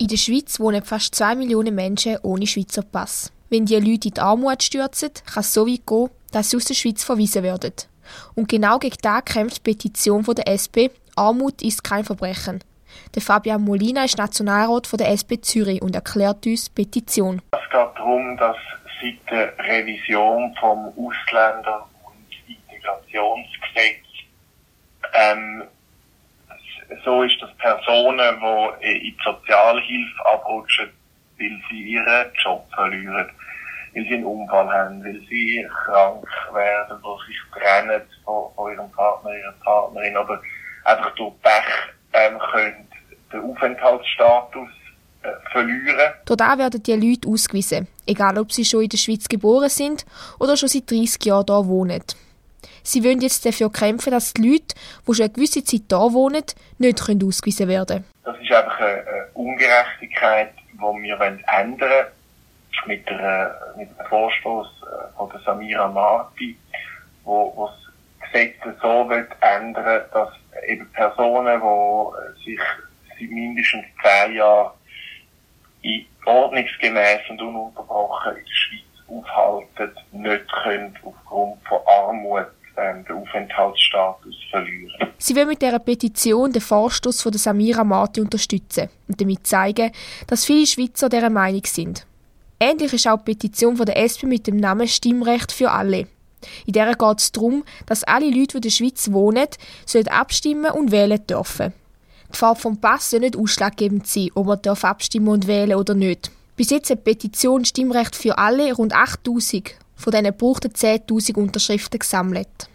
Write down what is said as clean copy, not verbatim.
In der Schweiz wohnen fast 2 Millionen Menschen ohne Schweizer Pass. Wenn die Leute in die Armut stürzen, kann es so weit gehen, dass sie aus der Schweiz verwiesen werden. Und genau gegen das kämpft die Petition der SP «Armut ist kein Verbrechen». Der Fabian Molina ist Nationalrat von der SP Zürich und erklärt uns die Petition. Es geht darum, dass seit der Revision vom Ausländer- und Integrationsgesetz so ist, dass Personen, die in die Sozialhilfe abrutschen, weil sie ihren Job verlieren, weil sie einen Unfall haben, weil sie krank werden oder sich trennen von ihrem Partner, ihrer Partnerin oder einfach durch Pech können den Aufenthaltsstatus verlieren. Dadurch werden die Leute ausgewiesen, egal ob sie schon in der Schweiz geboren sind oder schon seit 30 Jahren hier wohnen. Sie wollen jetzt dafür kämpfen, dass die Leute, die schon eine gewisse Zeit hier wohnen, nicht ausgewiesen werden können. Das ist einfach eine Ungerechtigkeit, die wir ändern wollen mit dem Vorstoß von der Samira Marti, wo das Gesetz so ändern will, dass eben Personen, die sich seit mindestens 10 Jahren ordnungsgemäß und ununterbrochen in der Schweiz aufhalten, nicht können aufgrund von Armut den Aufenthaltsstatus verlieren. Sie will mit dieser Petition den Vorstoß von der Samira Marti unterstützen und damit zeigen, dass viele Schweizer dieser Meinung sind. Ähnlich ist auch die Petition von der SP mit dem Namen «Stimmrecht für alle». In der geht es darum, dass alle Leute, die in der Schweiz wohnen, abstimmen und wählen dürfen. Die Farbe vom Pass soll nicht ausschlaggebend sein, ob man abstimmen und wählen oder nicht. Bis jetzt hat die Petition «Stimmrecht für alle» rund 8'000 von diesen gebrauchten 10'000 Unterschriften gesammelt.